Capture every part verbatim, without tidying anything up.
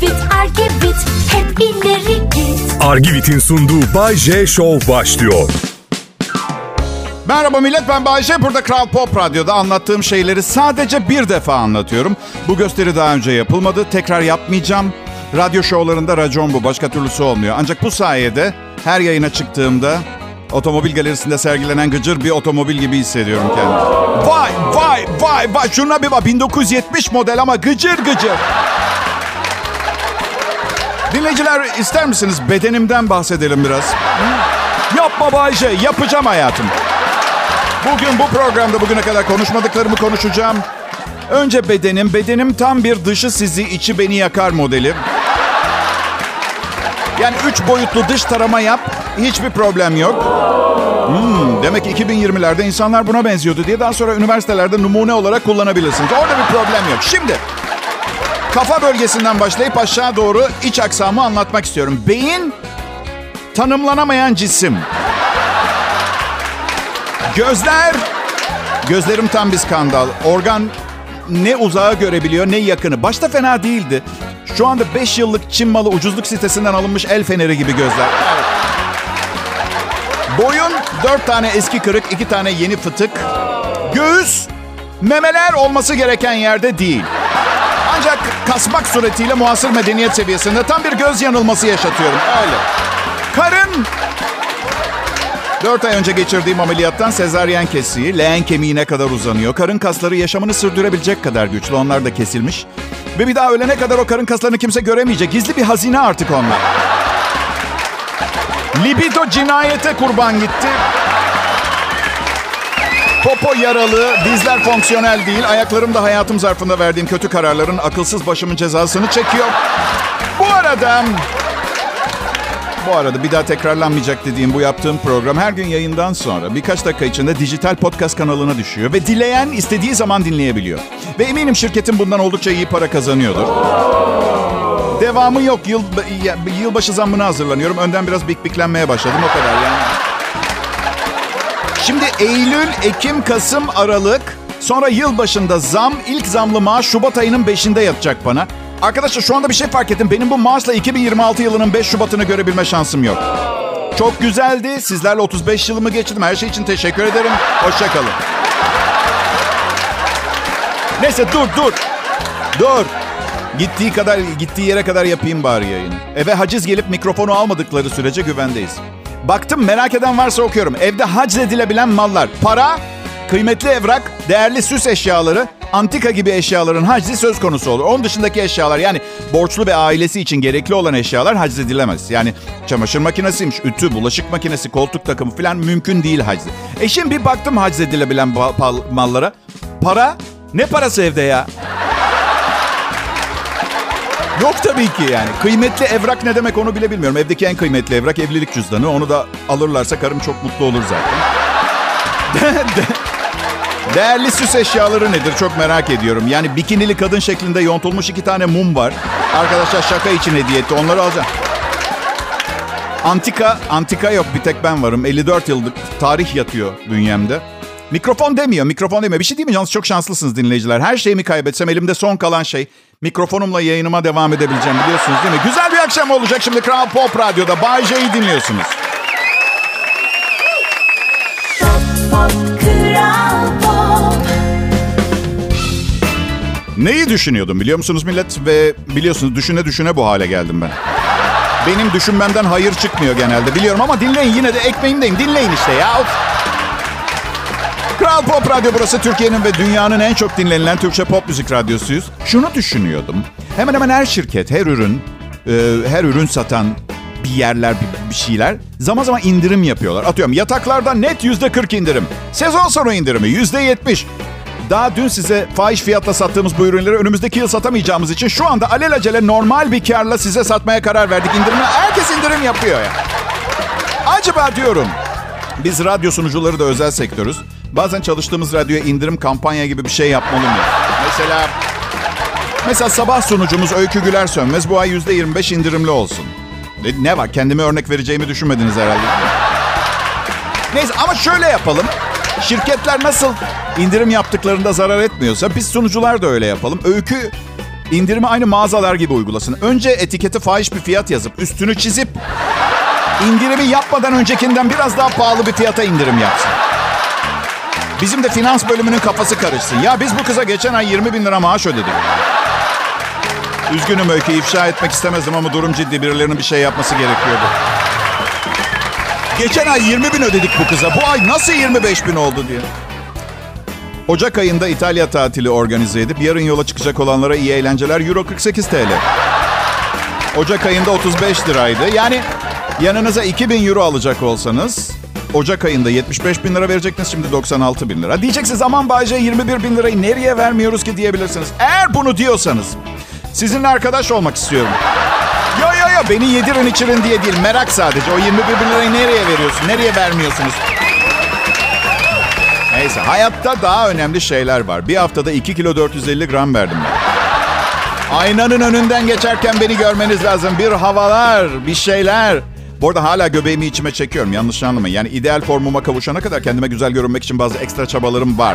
Argivit, Argivit, hep ileri git. Argivit'in sunduğu Bay J Show başlıyor. Merhaba millet, ben Bay J. Burada Kral Pop Radyo'da anlattığım şeyleri sadece bir defa anlatıyorum. Bu gösteri daha önce yapılmadı. Tekrar yapmayacağım. Radyo şovlarında racon bu. Başka türlüsü olmuyor. Ancak bu sayede her yayına çıktığımda otomobil galerisinde sergilenen gıcır bir otomobil gibi hissediyorum kendimi. Vay vay vay vay. Şuna bir bak. bin dokuz yüz yetmiş model ama gıcır gıcır. Dinleyiciler, ister misiniz bedenimden bahsedelim biraz? Yapma Bay J. Yapacağım hayatım. Bugün bu programda bugüne kadar konuşmadıklarımı konuşacağım. Önce bedenim. Bedenim tam bir dışı sizi, içi beni yakar modeli. Yani üç boyutlu dış tarama yap. Hiçbir problem yok. Hmm, demek ki iki bin yirmilerde insanlar buna benziyordu diye daha sonra üniversitelerde numune olarak kullanabilirsiniz. Orada bir problem yok. Şimdi kafa bölgesinden başlayıp aşağı doğru iç aksamı anlatmak istiyorum. Beyin tanımlanamayan cisim. Gözler, gözlerim tam bir skandal. Organ ne uzağı görebiliyor ne yakını. Başta fena değildi. Şu anda beş yıllık Çin malı ucuzluk sitesinden alınmış el feneri gibi gözler. Evet. Boyun dört tane eski kırık, iki tane yeni fıtık. Göğüs, memeler olması gereken yerde değil. Ancak kasmak suretiyle muasır medeniyet seviyesinde tam bir göz yanılması yaşatıyorum. Öyle. Karın, dört ay önce geçirdiğim ameliyattan sezaryen kesiği, leğen kemiğine kadar uzanıyor. Karın kasları yaşamını sürdürebilecek kadar güçlü. Onlar da kesilmiş. Ve bir daha ölene kadar o karın kaslarını kimse göremeyecek. Gizli bir hazine artık onlar. Libido cinayete kurban gitti. Popo yaralı, dizler fonksiyonel değil. Ayaklarım da hayatım zarfında verdiğim kötü kararların akılsız başımın cezasını çekiyor. Bu arada... Bu arada bir daha tekrarlanmayacak dediğim bu yaptığım program her gün yayından sonra birkaç dakika içinde dijital podcast kanalına düşüyor. Ve dileyen istediği zaman dinleyebiliyor. Ve eminim şirketim bundan oldukça iyi para kazanıyordur. Devamı yok. Yıl, yılbaşı zammına hazırlanıyorum. Önden biraz bikbiklenmeye başladım, o kadar yani. Şimdi Eylül, Ekim, Kasım, Aralık. Sonra yılbaşında zam. İlk zamlı maaş Şubat ayının beşinde yatacak bana. Arkadaşlar şu anda bir şey fark ettim. Benim bu maaşla iki bin yirmi altı yılının beş Şubat'ını görebilme şansım yok. Çok güzeldi. Sizlerle otuz beş yılımı geçirdim. Her şey için teşekkür ederim. Hoşça kalın. Neyse dur dur. Dur. Gittiği kadar gittiği yere kadar yapayım bari yayını. Eve haciz gelip mikrofonu almadıkları sürece güvendeyiz. Baktım, merak eden varsa okuyorum. Evde haczedilebilen mallar. Para, kıymetli evrak, değerli süs eşyaları, antika gibi eşyaların haczi söz konusu olur. Onun dışındaki eşyalar, yani borçlu ve ailesi için gerekli olan eşyalar haczedilemez. Yani çamaşır makinesiymiş, ütü, bulaşık makinesi, koltuk takımı falan mümkün değil haczi. E şimdi bir baktım haczedilebilen mallara. Para, ne parası evde ya? Yok tabii ki yani. Kıymetli evrak ne demek onu bile bilmiyorum. Evdeki en kıymetli evrak evlilik cüzdanı. Onu da alırlarsa karım çok mutlu olur zaten. Değerli süs eşyaları nedir çok merak ediyorum. Yani bikinili kadın şeklinde yontulmuş iki tane mum var. Arkadaşlar şaka için hediye etti. Onları alacağım. Antika, antika yok, bir tek ben varım. elli dört yıllık tarih yatıyor bünyemde. Mikrofon demiyor, mikrofon demiyor. Bir şey değil mi? Yalnız çok şanslısınız dinleyiciler. Her şeyimi kaybetsem elimde son kalan şey mikrofonumla yayınıma devam edebileceğim, biliyorsunuz değil mi? Güzel bir akşam olacak şimdi Kral Pop Radyo'da. Bay J'yi dinliyorsunuz. Pop, pop, Kral Pop. Neyi düşünüyordum biliyor musunuz millet? Ve biliyorsunuz düşüne düşüne bu hale geldim ben. Benim düşünmemden hayır çıkmıyor genelde biliyorum ama dinleyin, yine de ekmeğimdeyim. Dinleyin işte ya. Kral Pop Radyo burası, Türkiye'nin ve dünyanın en çok dinlenilen Türkçe pop müzik radyosuyuz. Şunu düşünüyordum. Hemen hemen her şirket, her ürün, e, her ürün satan bir yerler, bir, bir şeyler zaman zaman indirim yapıyorlar. Atıyorum yataklarda net yüzde kırk indirim. Sezon sonu indirimi yüzde yetmiş. Daha dün size fahiş fiyatla sattığımız bu ürünleri önümüzdeki yıl satamayacağımız için şu anda alelacele normal bir karla size satmaya karar verdik. İndirimler, herkes indirim yapıyor ya. Acaba diyorum, biz radyo sunucuları da özel sektörüz. Bazen çalıştığımız radyoya indirim kampanya gibi bir şey yapmalı mıyız? Mesela, mesela sabah sunucumuz Öykü Güler Sönmez bu ay yüzde yirmi beş indirimli olsun. Ne, ne var? Kendime örnek vereceğimi düşünmediniz herhalde. Neyse ama şöyle yapalım. Şirketler nasıl indirim yaptıklarında zarar etmiyorsa biz sunucular da öyle yapalım. Öykü İndirimi aynı mağazalar gibi uygulasın. Önce etikete fahiş bir fiyat yazıp üstünü çizip indirimi yapmadan öncekinden biraz daha pahalı bir fiyata indirim yapsın. Bizim de finans bölümünün kafası karışsın. Ya biz bu kıza geçen ay yirmi bin lira maaş ödedik. Üzgünüm Öykü, ifşa etmek istemezdim ama durum ciddi. Birilerinin bir şey yapması gerekiyordu. Geçen ay yirmi bin ödedik bu kıza. Bu ay nasıl yirmi beş bin oldu diye. Ocak ayında İtalya tatili organize edip yarın yola çıkacak olanlara iyi eğlenceler. Euro kırk sekiz TL. Ocak ayında otuz beş liraydı. Yani yanınıza iki bin euro alacak olsanız Ocak ayında yetmiş beş bin lira verecektiniz, şimdi doksan altı bin lira. Diyeceksiniz aman Bayce yirmi bir bin lirayı nereye vermiyoruz ki diyebilirsiniz. Eğer bunu diyorsanız sizinle arkadaş olmak istiyorum. Yo yo yo beni yedirin içirin diye değil, merak sadece. O yirmi bir bin lirayı nereye veriyorsun, nereye vermiyorsunuz? Neyse, hayatta daha önemli şeyler var. Bir haftada iki kilo dört yüz elli gram verdim ben. Aynanın önünden geçerken beni görmeniz lazım. Bir havalar, bir şeyler. Bu arada hala göbeğimi içime çekiyorum. Yanlış anlamayın. Yani ideal formuma kavuşana kadar kendime güzel görünmek için bazı ekstra çabalarım var.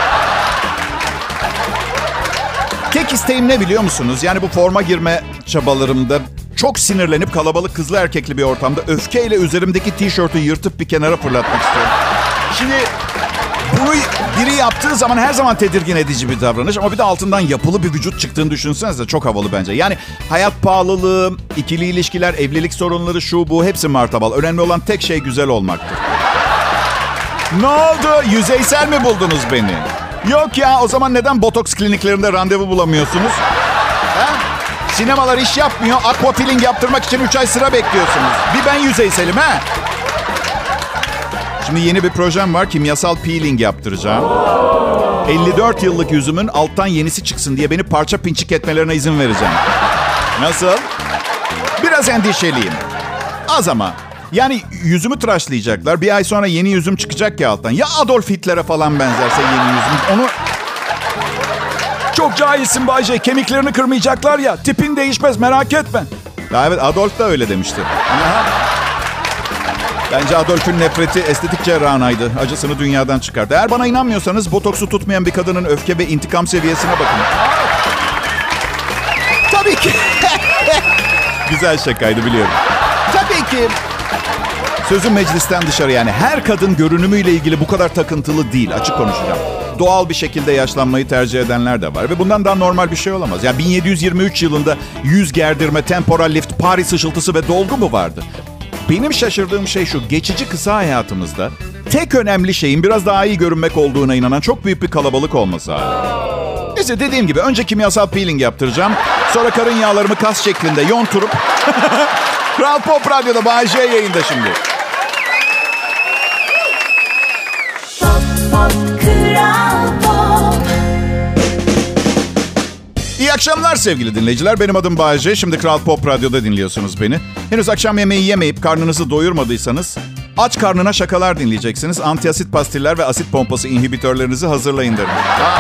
Tek isteğim ne biliyor musunuz? Yani bu forma girme çabalarımda çok sinirlenip kalabalık kızlı erkekli bir ortamda öfkeyle üzerimdeki tişörtü yırtıp bir kenara fırlatmak istiyorum. Şimdi bunu biri yaptığı zaman her zaman tedirgin edici bir davranış. Ama bir de altından yapılı bir vücut çıktığını düşünsenize, çok havalı bence. Yani hayat pahalılığı, ikili ilişkiler, evlilik sorunları, şu bu hepsi martabal. Önemli olan tek şey güzel olmaktır. Ne oldu? Yüzeysel mi buldunuz beni? Yok ya, o zaman neden botoks kliniklerinde randevu bulamıyorsunuz? Ha? Sinemalar iş yapmıyor. Aquafilling yaptırmak için üç ay sıra bekliyorsunuz. Bir ben yüzeyselim ha? Şimdi yeni bir projem var. Kimyasal peeling yaptıracağım. elli dört yıllık yüzümün alttan yenisi çıksın diye beni parça pinçik etmelerine izin vereceğim. Nasıl? Biraz endişeliyim. Az ama. Yani yüzümü tıraşlayacaklar. Bir ay sonra yeni yüzüm çıkacak ya alttan. Ya Adolf Hitler'e falan benzerse yeni yüzüm. Onu... Çok cahilsin Bayce. Kemiklerini kırmayacaklar ya. Tipin değişmez, merak etme. Ya evet, Adolf da öyle demişti. Aha. Bence Adolf'ün nefreti estetik cerrahınaydı. Acısını dünyadan çıkardı. Eğer bana inanmıyorsanız botoksu tutmayan bir kadının öfke ve intikam seviyesine bakın. Tabii ki. Güzel şakaydı biliyorum. Tabii ki. Sözüm meclisten dışarı yani. Her kadın görünümüyle ilgili bu kadar takıntılı değil. Açık konuşacağım. Doğal bir şekilde yaşlanmayı tercih edenler de var. Ve bundan daha normal bir şey olamaz. Yani bin yedi yüz yirmi üç yılında yüz gerdirme, temporal lift, Paris ışıltısı ve dolgu mu vardı? Benim şaşırdığım şey şu. Geçici kısa hayatımızda tek önemli şeyin biraz daha iyi görünmek olduğuna inanan çok büyük bir kalabalık olması abi. Neyse, dediğim gibi önce kimyasal peeling yaptıracağım. Sonra karın yağlarımı kas şeklinde yonturup... Kral Pop Radyo'da Bay J yayında şimdi. Pop, pop, Kral Pop. İyi akşamlar sevgili dinleyiciler. Benim adım Bay J. Şimdi Kral Pop Radyo'da dinliyorsunuz beni. Henüz akşam yemeği yemeyip karnınızı doyurmadıysanız aç karnına şakalar dinleyeceksiniz. Antiasit pastiller ve asit pompası inhibitörlerinizi hazırlayın derim.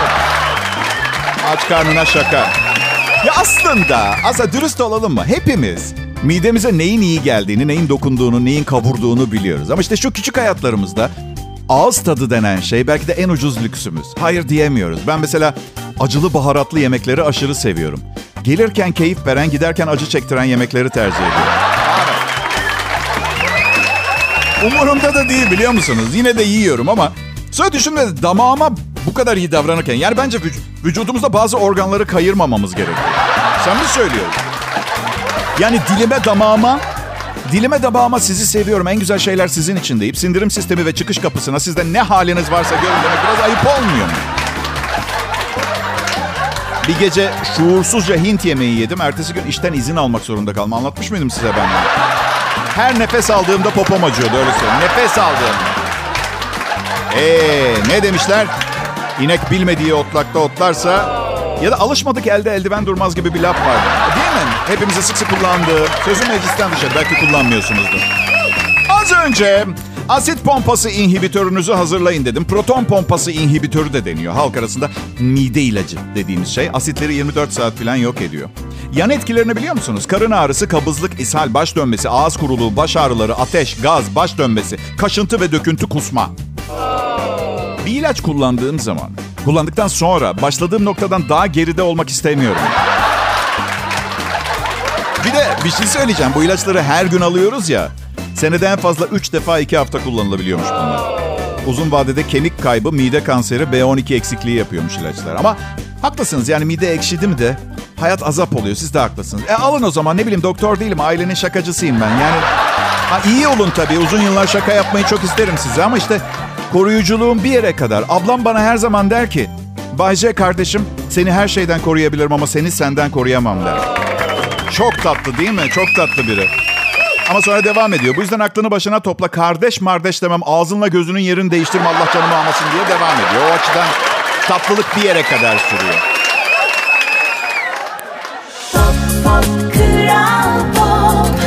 Aç karnına şaka. Ya aslında, aslında dürüst olalım mı? Hepimiz midemize neyin iyi geldiğini, neyin dokunduğunu, neyin kavurduğunu biliyoruz. Ama işte şu küçük hayatlarımızda ağız tadı denen şey belki de en ucuz lüksümüz. Hayır diyemiyoruz. Ben mesela acılı baharatlı yemekleri aşırı seviyorum. Gelirken keyif veren, giderken acı çektiren yemekleri tercih ediyorum. Umurumda da değil biliyor musunuz? Yine de yiyorum ama sonra düşünme, damağıma bu kadar iyi davranırken. Yani bence vüc- vücudumuzda bazı organları kayırmamamız gerekiyor. Sen mi söylüyorsun? Yani dilime damağıma, dilime damağıma sizi seviyorum, en güzel şeyler sizin için deyip sindirim sistemi ve çıkış kapısına sizde ne haliniz varsa görün demek biraz ayıp olmuyor mu? Bir gece şuursuzca Hint yemeği yedim. Ertesi gün işten izin almak zorunda kaldım. Anlatmış mıydım size ben bunu? Her nefes aldığımda popom acıyordu, öyle söyleyeyim. Nefes aldığımda. Eee ne demişler? İnek bilmediği otlakta otlarsa ya da alışmadık elde eldiven durmaz gibi bir laf vardı. Değil mi? Hepimize sık sık kullandığı. Sözüm meclisten dışarı. Belki kullanmıyorsunuzdur. Az önce asit pompası inhibitörünüzü hazırlayın dedim. Proton pompası inhibitörü de deniyor. Halk arasında mide ilacı dediğimiz şey. Asitleri yirmi dört saat falan yok ediyor. Yan etkilerini biliyor musunuz? Karın ağrısı, kabızlık, ishal, baş dönmesi, ağız kuruluğu, baş ağrıları, ateş, gaz, baş dönmesi, kaşıntı ve döküntü, kusma. Bir ilaç kullandığım zaman, kullandıktan sonra başladığım noktadan daha geride olmak istemiyorum. de bir şey söyleyeceğim. Bu ilaçları her gün alıyoruz ya. Senede en fazla üç defa iki hafta kullanılabiliyormuş bunlar. Uzun vadede kemik kaybı, mide kanseri, B on iki eksikliği yapıyormuş ilaçlar. Ama haklısınız, yani mide ekşidi mi de hayat azap oluyor. Siz de haklısınız. E alın o zaman, ne bileyim, doktor değilim. Ailenin şakacısıyım ben. Yani ha, iyi olun tabii. Uzun yıllar şaka yapmayı çok isterim size. Ama işte koruyuculuğum bir yere kadar. Ablam bana her zaman der ki, Bay J kardeşim, seni her şeyden koruyabilirim ama seni senden koruyamam der. Çok tatlı değil mi? Çok tatlı biri. Ama sonra devam ediyor. Bu yüzden aklını başına topla. Kardeş mardeş demem. Ağzınla gözünün yerini değiştirme, Allah canımı almasın diye devam ediyor. O açıdan tatlılık bir yere kadar sürüyor. Pop, pop, Kral Pop.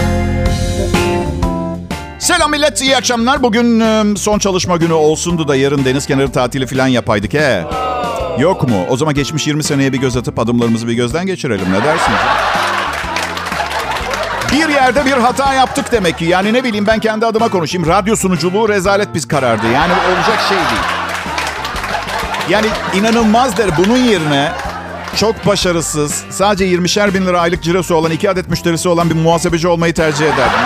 Selam millet, iyi akşamlar. Bugün son çalışma günü olsundu da yarın deniz kenarı tatili falan yapaydık he. Yok mu? O zaman geçmiş yirmi seneye bir göz atıp adımlarımızı bir gözden geçirelim. Ne dersiniz? Bir yerde bir hata yaptık demek ki. Yani ne bileyim, ben kendi adıma konuşayım. Radyo sunuculuğu rezalet bir karardı. Yani olacak şey değil. Yani inanılmaz der. Bunun yerine çok başarısız, sadece yirmişer bin lira aylık cirosu olan, iki adet müşterisi olan bir muhasebeci olmayı tercih ederdim.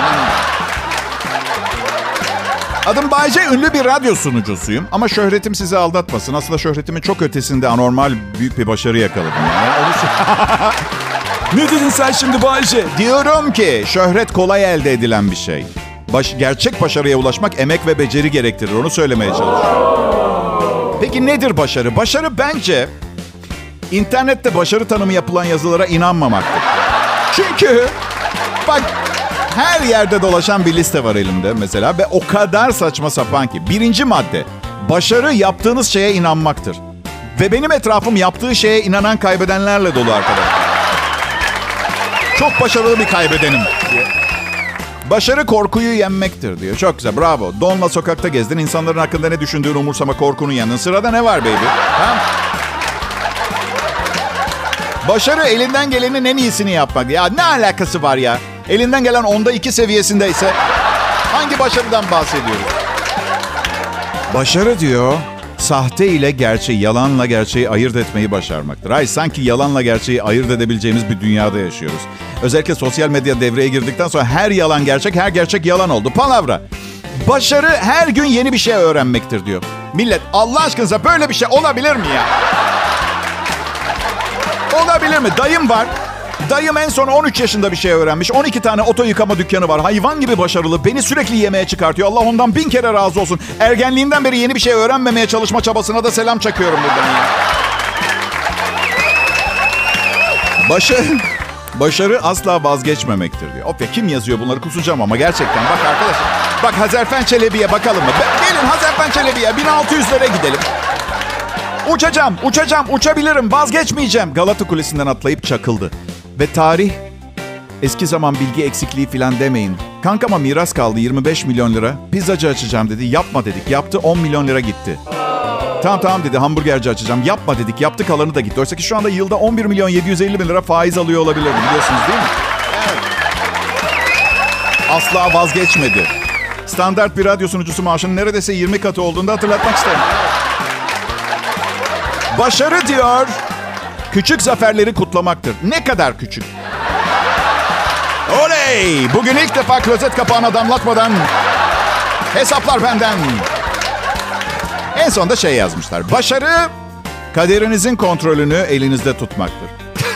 Adım Bay J, ünlü bir radyo sunucusuyum. Ama şöhretim sizi aldatmasın. Aslında şöhretimin çok ötesinde anormal büyük bir başarı yakaladım. Yani onu... Ne dedin sen şimdi Bay J? Diyorum ki şöhret kolay elde edilen bir şey. Baş, gerçek başarıya ulaşmak emek ve beceri gerektirir. Onu söylemeye çalışıyorum. Peki nedir başarı? Başarı bence internette başarı tanımı yapılan yazılara inanmamaktır. Çünkü bak, her yerde dolaşan bir liste var elimde mesela ve o kadar saçma sapan ki. Birinci madde, başarı yaptığınız şeye inanmaktır. Ve benim etrafım yaptığı şeye inanan kaybedenlerle dolu arkadaşlar. Çok başarılı bir kaybedenim diye. Başarı korkuyu yenmektir diyor. Çok güzel, bravo. Donla sokakta gezdin, insanların hakkında ne düşündüğünü umursama, korkunu yendin. Sırada ne var baby? Ha? Başarı elinden gelenin en iyisini yapmak. Ya ne alakası var ya? Elinden gelen onda iki seviyesindeyse hangi başarıdan bahsediyoruz? Başarı diyor, sahte ile gerçeği, yalanla gerçeği ayırt etmeyi başarmaktır. Ay, sanki yalanla gerçeği ayırt edebileceğimiz bir dünyada yaşıyoruz. Özellikle sosyal medya devreye girdikten sonra her yalan gerçek, her gerçek yalan oldu. Palavra. Başarı her gün yeni bir şey öğrenmektir diyor. Millet, Allah aşkınıza böyle bir şey olabilir mi ya? Olabilir mi? Dayım var. Dayım en son on üç yaşında bir şey öğrenmiş. on iki tane oto yıkama dükkanı var. Hayvan gibi başarılı. Beni sürekli yemeğe çıkartıyor. Allah ondan bin kere razı olsun. Ergenliğinden beri yeni bir şey öğrenmemeye çalışma çabasına da selam çakıyorum buradan ya. Başarı, başarı asla vazgeçmemektir diyor. Of ya, kim yazıyor bunları, kusacağım ama gerçekten. Bak arkadaşlar. Bak Hazarfen Çelebi'ye bakalım mı? Gelin Hazarfen Çelebi'ye bin altı yüzlere gidelim. Uçacağım, uçacağım, uçabilirim, vazgeçmeyeceğim. Galata Kulesi'nden atlayıp çakıldı. Ve tarih, eski zaman bilgi eksikliği falan demeyin. Kankama miras kaldı yirmi beş milyon lira. Pizzacı açacağım dedi. Yapma dedik. Yaptı, on milyon lira gitti. Tamam tamam dedi, hamburgerci açacağım. Yapma dedik. Yaptı, kalanı da gitti. Oysa ki şu anda yılda on bir milyon yedi yüz elli bin lira faiz alıyor olabilir, biliyorsunuz değil mi? Evet. Asla vazgeçmedi. Standart bir radyo sunucusu maaşının neredeyse yirmi katı olduğunu da hatırlatmak isterim. Başarı diyor, küçük zaferleri kutlamaktır. Ne kadar küçük? Oley! Bugün ilk defa klozet kapağına damlatmadan hesaplar benden. En sonunda şey yazmışlar. Başarı, kaderinizin kontrolünü elinizde tutmaktır.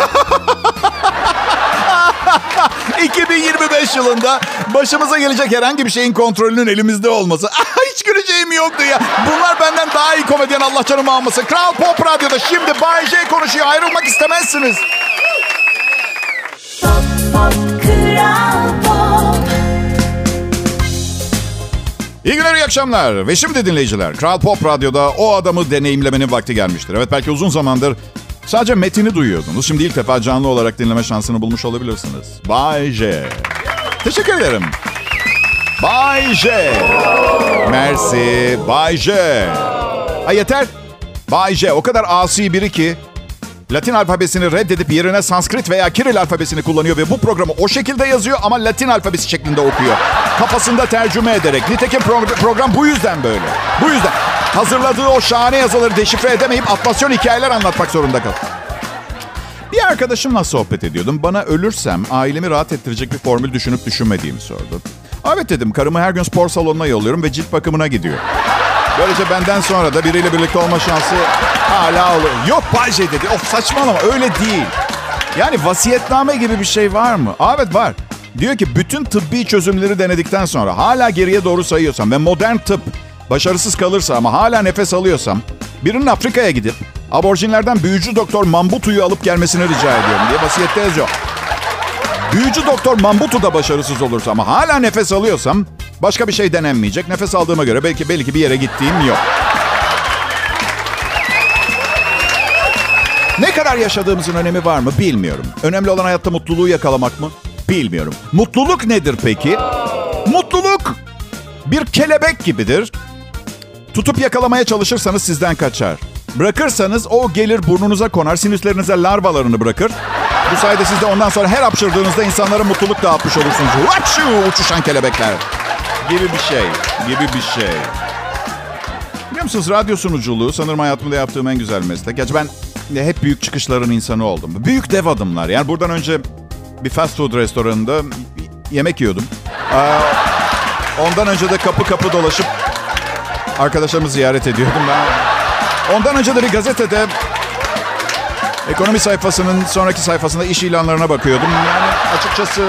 iki bin yirmi beş yılında başımıza gelecek herhangi bir şeyin kontrolünün elimizde olması. Hiç güleceğim yoktu ya. Bunlar benden daha iyi komedyen, Allah canımı almasın. Kral Pop Radyo'da şimdi Bay J konuşuyor. Ayrılmak istemezsiniz. Pop, pop, Kral Pop. İyi günler, iyi akşamlar. Ve şimdi dinleyiciler, Kral Pop Radyo'da o adamı deneyimlemenin vakti gelmiştir. Evet, belki uzun zamandır sadece metini duyuyordunuz. Şimdi ilk defa canlı olarak dinleme şansını bulmuş olabilirsiniz. Bay J. Teşekkür ederim. Bay J. Mersi. Bay J. Ha yeter. Bay J o kadar asi biri ki Latin alfabesini reddedip yerine Sanskrit veya Kiril alfabesini kullanıyor ve bu programı o şekilde yazıyor ama Latin alfabesi şeklinde okuyor. Kafasında tercüme ederek. Nitekim pro- program bu yüzden böyle. Bu yüzden. Hazırladığı o şahane yazıları deşifre edemeyip atmasyon hikayeler anlatmak zorunda kaldı. Bir arkadaşımla sohbet ediyordum. Bana ölürsem ailemi rahat ettirecek bir formül düşünüp düşünmediğimi sordu. Evet dedim, karımı her gün spor salonuna yolluyorum ve cilt bakımına gidiyor. Böylece benden sonra da biriyle birlikte olma şansı hala olur. Yok Bayce dedi. Of saçmalama, öyle değil. Yani vasiyetname gibi bir şey var mı? Evet var. Diyor ki bütün tıbbi çözümleri denedikten sonra hala geriye doğru sayıyorsam ve modern tıp başarısız kalırsa ama hala nefes alıyorsam birinin Afrika'ya gidip aborjinlerden büyücü doktor Mambutu'yu alıp gelmesini rica ediyorum diye vasiyette yazıyor. Büyücü doktor Mambutu da başarısız olursa ama hala nefes alıyorsam başka bir şey denenmeyecek. Nefes aldığıma göre belki belki bir yere gittiğim yok. Ne kadar yaşadığımızın önemi var mı bilmiyorum. Önemli olan hayatta mutluluğu yakalamak mı? Bilmiyorum. Mutluluk nedir peki? Mutluluk bir kelebek gibidir. Tutup yakalamaya çalışırsanız sizden kaçar. Bırakırsanız o gelir burnunuza konar, sinüslerinize larvalarını bırakır. Bu sayede siz de ondan sonra her hapşırdığınızda insanlara mutluluk dağıtmış olursunuz. Vaçu, uçuşan kelebekler gibi bir şey, gibi bir şey. Biliyor musunuz, radyo sunuculuğu sanırım hayatımda yaptığım en güzel meslek. Gerçi ben hep büyük çıkışların insanı oldum. Büyük dev adımlar. Yani buradan önce bir fast food restoranında yemek yiyordum. Ee, ondan önce de kapı kapı dolaşıp arkadaşlarımı ziyaret ediyordum. Ben ondan önce de bir gazetede ekonomi sayfasının sonraki sayfasında iş ilanlarına bakıyordum. Yani açıkçası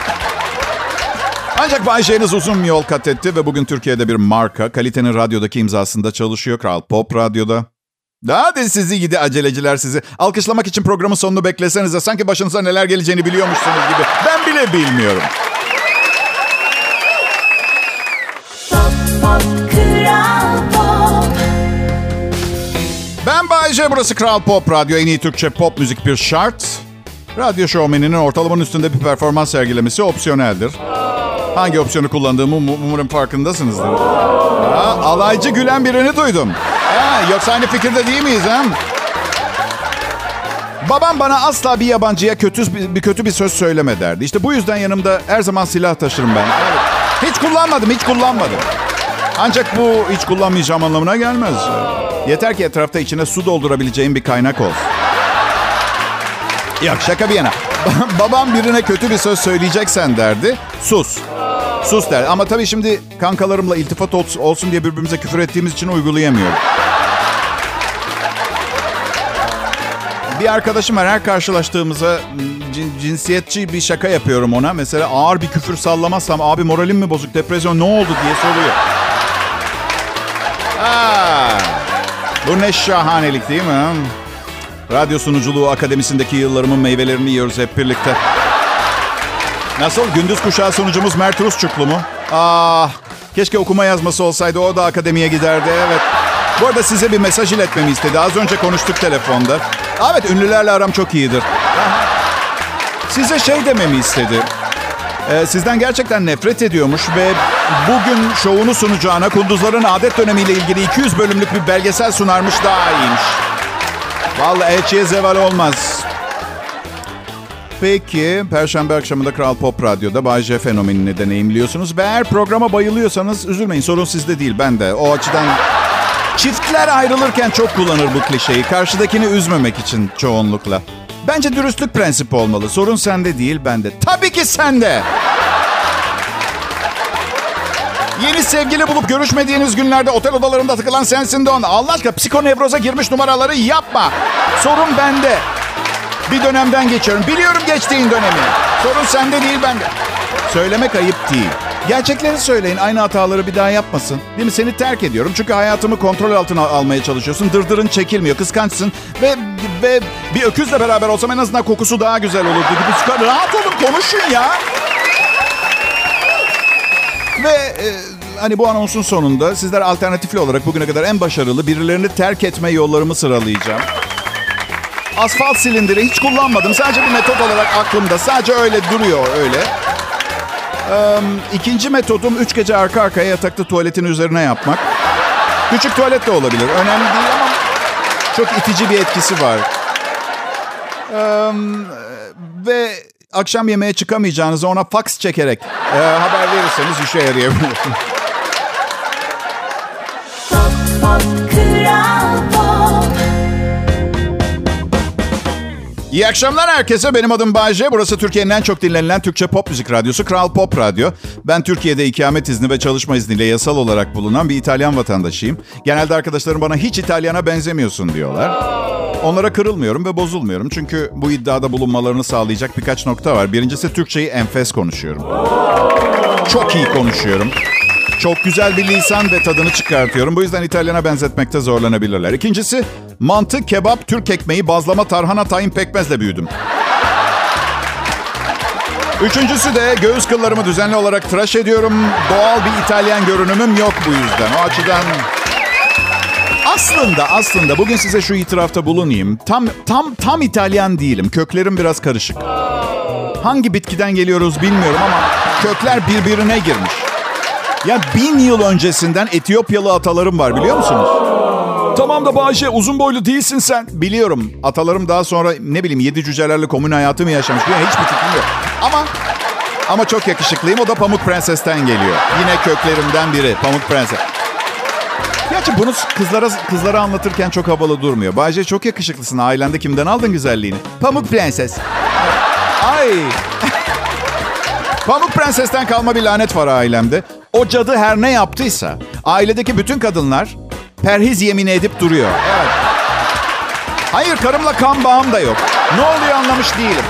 ancak Bay J'niz uzun yol kat etti ve bugün Türkiye'de bir marka. Kalitenin radyodaki imzasında çalışıyor. Kral Pop Radyo'da. Hadi sizi gidi aceleciler sizi. Alkışlamak için programın sonunu beklesenize. Sanki başınıza neler geleceğini biliyormuşsunuz gibi. Ben bile bilmiyorum. Pop, pop, Kral Pop. Ben Bay J, burası Kral Pop Radyo. En iyi Türkçe pop müzik bir şart. Radyo şovmeninin ortalamanın üstünde bir performans sergilemesi opsiyoneldir. Hangi opsiyonu kullandığımı um- umarım farkındasınızdır. Ha, alaycı gülen birini duydum. Ha, yoksa aynı fikirde değil miyiz? Ha? Babam bana asla bir yabancıya kötü bir kötü bir söz söyleme derdi. İşte bu yüzden yanımda her zaman silah taşırım ben. Evet. Hiç kullanmadım, hiç kullanmadım. Ancak bu hiç kullanmayacağım anlamına gelmez. Yeter ki etrafta içine su doldurabileceğim bir kaynak olsun. Yok, şaka bir yana. Babam birine kötü bir söz söyleyeceksen derdi. Sus. Sus der. Ama tabii şimdi kankalarımla iltifat olsun diye birbirimize küfür ettiğimiz için uygulayamıyorum. Bir arkadaşım var, her karşılaştığımızda cin, cinsiyetçi bir şaka yapıyorum ona. Mesela ağır bir küfür sallamazsam abi moralim mi bozuk, depresyon ne oldu diye soruyor. Aa, bu ne şahanelik değil mi? Radyo sunuculuğu akademisindeki yıllarımın meyvelerini yiyoruz hep birlikte. Nasıl? Gündüz kuşağı sunucumuz Mert Rusçuklu mu? Ah, keşke okuma yazması olsaydı, o da akademiye giderdi, evet. Bu arada size bir mesaj iletmemi istedi. Az önce konuştuk telefonda. Evet, ünlülerle aram çok iyidir. Size şey dememi istedi. Ee, sizden gerçekten nefret ediyormuş ve bugün şovunu sunacağına kunduzların adet dönemiyle ilgili iki yüz bölümlük bir belgesel sunarmış, daha iyiymiş. Vallahi elçiye zeval olmaz. Peki, Perşembe akşamında Kral Pop Radyo'da Bay J fenomenini deneyimliyorsunuz. Ve eğer programa bayılıyorsanız üzülmeyin, sorun sizde değil, ben de. O açıdan çiftler ayrılırken çok kullanır bu klişeyi. Karşıdakini üzmemek için çoğunlukla. Bence dürüstlük prensibi olmalı. Sorun sende değil, bende. Tabii ki sende. Yeni sevgili bulup görüşmediğiniz günlerde otel odalarında takılan sensin de ona. Allah aşkına psikonevroza girmiş numaraları yapma. Sorun bende. Bir dönemden geçiyorum. Biliyorum geçtiğin dönemi. Sorun sende değil, bende. Söylemek ayıp değil. Gerçekleri söyleyin. Aynı hataları bir daha yapmasın. Değil mi? Seni terk ediyorum. Çünkü hayatımı kontrol altına almaya çalışıyorsun. Dırdırın çekilmiyor. Kıskançsın. Ve, ve bir öküzle beraber olsam en azından kokusu daha güzel olurdu gibi. Rahat olun, konuşun ya. Ve e, hani bu anonsun sonunda sizler alternatifli olarak bugüne kadar en başarılı birilerini terk etme yollarımı sıralayacağım. Asfalt silindiri hiç kullanmadım. Sadece bir metot olarak aklımda. Sadece öyle duruyor, öyle. Ee, ikinci metodum üç gece arka arkaya yatakta tuvaletin üzerine yapmak. Küçük tuvalet de olabilir. Önemli değil ama çok itici bir etkisi var. Ee, ve akşam yemeğe çıkamayacağınızı ona fax çekerek e, haber verirseniz işe yarayabilir. Pop, pop, Kral Pop. İyi akşamlar herkese. Benim adım Bay J. Burası Türkiye'nin en çok dinlenilen Türkçe pop müzik radyosu Kral Pop Radyo. Ben Türkiye'de ikamet izni ve çalışma izniyle yasal olarak bulunan bir İtalyan vatandaşıyım. Genelde arkadaşlarım bana hiç İtalyana benzemiyorsun diyorlar. Onlara kırılmıyorum ve bozulmuyorum. Çünkü bu iddiada bulunmalarını sağlayacak birkaç nokta var. Birincisi, Türkçeyi enfes konuşuyorum. Çok iyi konuşuyorum. Çok güzel bir lisan ve tadını çıkartıyorum. Bu yüzden İtalyana benzetmekte zorlanabilirler. İkincisi, mantı, kebap, Türk ekmeği, bazlama, tarhana, tahin, pekmezle büyüdüm. Üçüncüsü de göğüs kıllarımı düzenli olarak tıraş ediyorum. Doğal bir İtalyan görünümüm yok bu yüzden. O açıdan... Aslında aslında bugün size şu itirafta bulunayım. Tam tam tam İtalyan değilim. Köklerim biraz karışık. Hangi bitkiden geliyoruz bilmiyorum ama kökler birbirine girmiş. Ya bin yıl öncesinden Etiyopyalı atalarım var, biliyor musunuz? Tamam da Bayşe, uzun boylu değilsin sen. Biliyorum. Atalarım daha sonra ne bileyim yedi cücelerle komün hayatı mı yaşamış? Yani hiçbir fikrim yok. Ama ama çok yakışıklıyım. O da Pamuk Prenses'ten geliyor. Yine köklerimden biri Pamuk Prenses. Gerçi bunu kızlara kızlara anlatırken çok havalı durmuyor. Bayce, çok yakışıklısın. Ailende kimden aldın güzelliğini? Pamuk Prenses. Ay. Pamuk Prenses'ten kalma bir lanet var ailemde. O cadı her ne yaptıysa ailedeki bütün kadınlar perhiz yemini edip duruyor. Evet. Hayır, karımla kan bağım da yok. Ne oluyor anlamış değilim.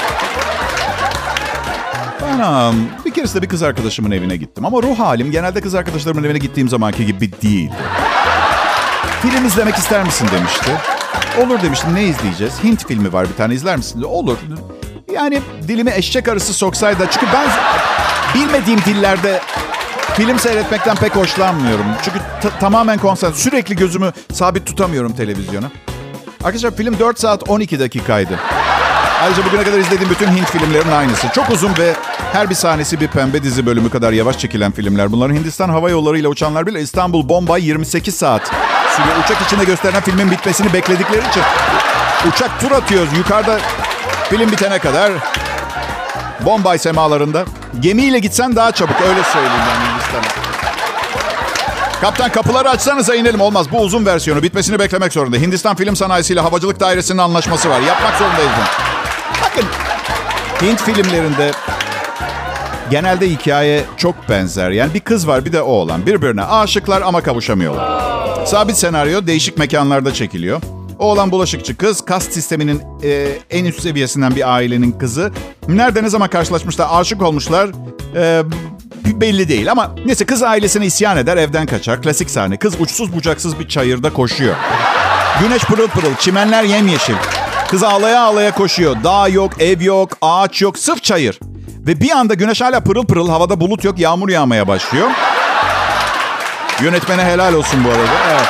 Ben bir keresinde bir kız arkadaşımın evine gittim. Ama ruh halim genelde kız arkadaşlarımın evine gittiğim zamanki gibi değil. Film izlemek ister misin demişti. Olur demiştim, ne izleyeceğiz? Hint filmi var bir tane, izler misin? Olur. Yani dilimi eşek arısı soksaydı. Çünkü ben bilmediğim dillerde film seyretmekten pek hoşlanmıyorum. Çünkü t- tamamen konsantre. Sürekli gözümü sabit tutamıyorum televizyona. Arkadaşlar, film dört saat on iki dakikaydı. Ayrıca bugüne kadar izlediğim bütün Hint filmlerinin aynısı. Çok uzun ve her bir sahnesi bir pembe dizi bölümü kadar yavaş çekilen filmler. Bunların Hindistan hava yollarıyla uçanlar bile İstanbul, Bombay yirmi sekiz saat sürüyor. Uçak içinde gösterilen filmin bitmesini bekledikleri için uçak tur atıyoruz yukarıda film bitene kadar. Bombay semalarında. Gemiyle gitsen daha çabuk, öyle söyleyeyim yani Hindistan'a. Kaptan, kapıları açsanıza inelim. Olmaz, bu uzun versiyonu, bitmesini beklemek zorunda. Hindistan Film Sanayisi ile Havacılık Dairesi'nin anlaşması var. Yapmak zorundayız bunu. Bakın, Hint filmlerinde genelde hikaye çok benzer. Yani bir kız var, bir de oğlan. Birbirine aşıklar ama kavuşamıyorlar. Sabit senaryo, değişik mekanlarda çekiliyor. Oğlan bulaşıkçı kız, kast sisteminin e, en üst seviyesinden bir ailenin kızı. Nerede ne zaman karşılaşmışlar, aşık olmuşlar e, belli değil. Ama neyse, kız ailesine isyan eder, evden kaçar. Klasik sahne. Kız uçsuz bucaksız bir çayırda koşuyor. Güneş pırıl pırıl, çimenler yemyeşil. Kız ağlaya ağlaya koşuyor. Dağ yok, ev yok, ağaç yok, sırf çayır. Ve bir anda güneş hala pırıl pırıl, havada bulut yok, yağmur yağmaya başlıyor. Yönetmene helal olsun bu arada. Evet.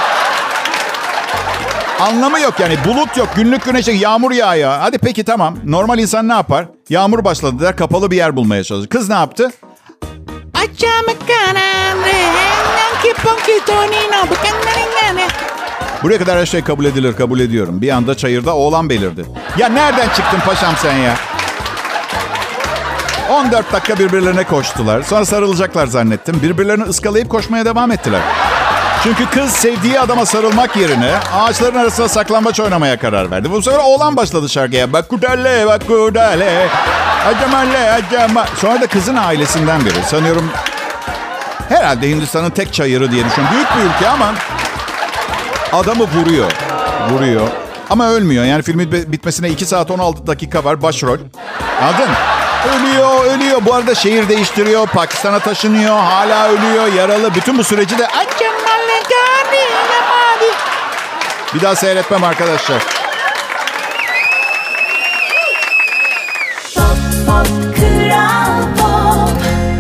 Anlamı yok yani, bulut yok, günlük güneşe, yağmur yağıyor. Hadi peki tamam, normal insan ne yapar? Yağmur başladı der, kapalı bir yer bulmaya çalışır. Kız ne yaptı? Buraya kadar her şey kabul edilir, kabul ediyorum. Bir anda çayırda oğlan belirdi. Ya nereden çıktın paşam sen ya? on dört dakika birbirlerine koştular. Sonra sarılacaklar zannettim. Birbirlerini ıskalayıp koşmaya devam ettiler. Çünkü kız sevdiği adama sarılmak yerine ağaçların arasında saklambaç oynamaya karar verdi. Bu sefer oğlan başladı şarkıya. Bakudale, bakudale, acamale, acama. Sonra da kızın ailesinden biri. Sanıyorum herhalde Hindistan'ın tek çayırı diye düşünüyorum. Büyük bir ülke ama adamı vuruyor. Vuruyor. Ama ölmüyor. Yani filmin bitmesine iki saat on altı dakika var. Başrol. Anladın? Ölüyor, ölüyor. Bu arada şehir değiştiriyor. Pakistan'a taşınıyor. Hala ölüyor, yaralı. Bütün bu süreci de bir daha seyretmem arkadaşlar. Pop, pop, Kral Pop.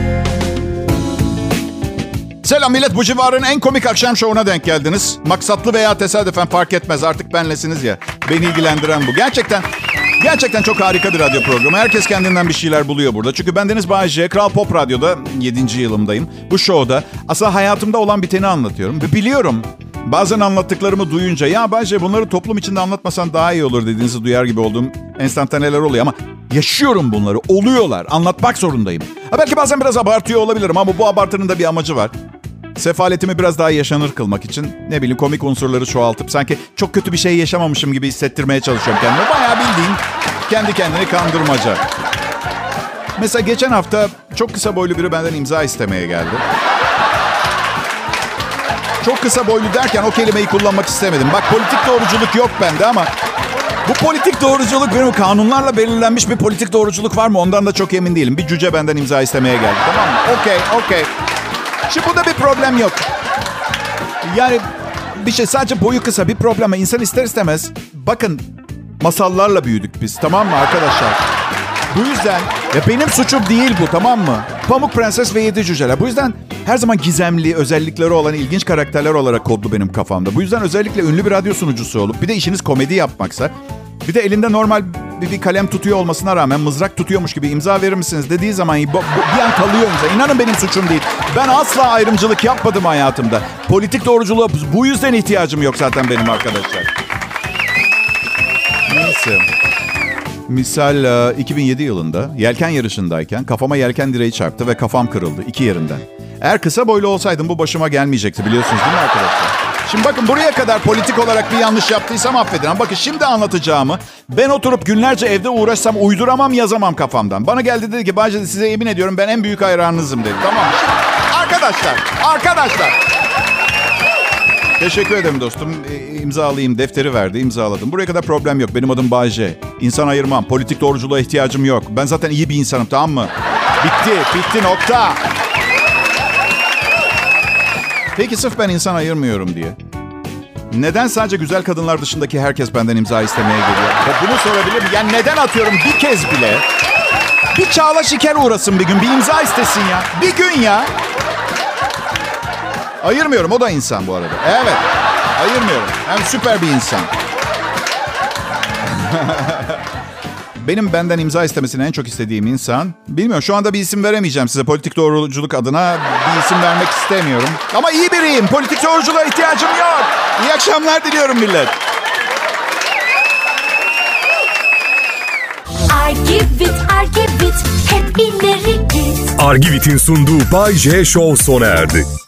Selam millet, bu civarın en komik akşam şovuna denk geldiniz. Maksatlı veya tesadüfen fark etmez, artık benlesiniz ya. Beni ilgilendiren bu. Gerçekten gerçekten çok harika bir radyo programı. Herkes kendinden bir şeyler buluyor burada. Çünkü bendeniz Bay J, Kral Pop Radyo'da yedinci yılımdayım. Bu şovda aslında hayatımda olan biteni anlatıyorum. Ve biliyorum, bazen anlattıklarımı duyunca ya Bay J, bunları toplum içinde anlatmasan daha iyi olur dediğinizi duyar gibi olduğum enstantaneler oluyor. Ama yaşıyorum bunları, oluyorlar. Anlatmak zorundayım. Ha, belki bazen biraz abartıyor olabilirim ama bu abartının da bir amacı var. Sefaletimi biraz daha yaşanır kılmak için, ne bileyim, komik unsurları çoğaltıp sanki çok kötü bir şey yaşamamışım gibi hissettirmeye çalışıyorum kendime. Bayağı bildiğin Kendi kendini kandırmaca. Mesela geçen hafta çok kısa boylu biri benden imza istemeye geldi. Çok kısa boylu derken o kelimeyi kullanmak istemedim. Bak, politik doğruculuk yok bende ama bu politik doğruculuk benim kanunlarla belirlenmiş bir politik doğruculuk var mı? Ondan da çok emin değilim. Bir cüce benden imza istemeye geldi. Tamam mı? Okey, okey. Şimdi burada bir problem yok. Yani bir şey, sadece boyu kısa bir problem. İnsan ister istemez. Bakın, masallarla büyüdük biz, tamam mı arkadaşlar? Bu yüzden ya benim suçum değil bu, tamam mı? Pamuk Prenses ve Yedi Cüceler. Bu yüzden her zaman gizemli, özellikleri olan ilginç karakterler olarak kodlu benim kafamda. Bu yüzden özellikle ünlü bir radyo sunucusu olup bir de işiniz komedi yapmaksa, bir de elinde normal bir, bir kalem tutuyor olmasına rağmen mızrak tutuyormuş gibi imza verir misiniz dediği zaman bu, bu, bir an kalıyor imza. İnanın benim suçum değil. Ben asla ayrımcılık yapmadım hayatımda. Politik doğruculuğa bu yüzden ihtiyacım yok zaten benim arkadaşlar. Neyse. Misal iki bin yedi yılında yelken yarışındayken kafama yelken direği çarptı ve kafam kırıldı iki yerinden. Eğer kısa boylu olsaydım bu başıma gelmeyecekti, biliyorsunuz değil mi arkadaşlar? Şimdi bakın, buraya kadar politik olarak bir yanlış yaptıysam affedin. Ama bakın, şimdi anlatacağımı ben oturup günlerce evde uğraşsam uyduramam, yazamam kafamdan. Bana geldi dedi ki, Bayce, size yemin ediyorum ben en büyük hayranınızım dedi. Tamam mı? Şimdi, arkadaşlar, arkadaşlar. Teşekkür ederim dostum. E, imzalayayım, defteri verdi, imzaladım. Buraya kadar problem yok. Benim adım Bayce. İnsan ayırmam. Politik doğruculuğa ihtiyacım yok. Ben zaten iyi bir insanım, tamam mı? Bitti, bitti, nokta. Peki sırf ben insan ayırmıyorum diye neden sadece güzel kadınlar dışındaki herkes benden imza istemeye geliyor? Ya bunu sorabilir miyim? Yani neden atıyorum bir kez bile bir Çağla Şiker uğrasın bir gün, bir imza istesin ya. Bir gün ya. Ayırmıyorum, o da insan bu arada. Evet, ayırmıyorum. Hem süper bir insan. Benim benden imza istemesini en çok istediğim insan... Bilmiyorum, şu anda bir isim veremeyeceğim size. Politik doğruculuk adına bir isim vermek istemiyorum. Ama iyi biriyim. Politik doğruculuğa ihtiyacım yok. İyi akşamlar diliyorum millet. Argivit, Argivit, hep ileri git. Argivit'in sunduğu Bay J Show sona erdi.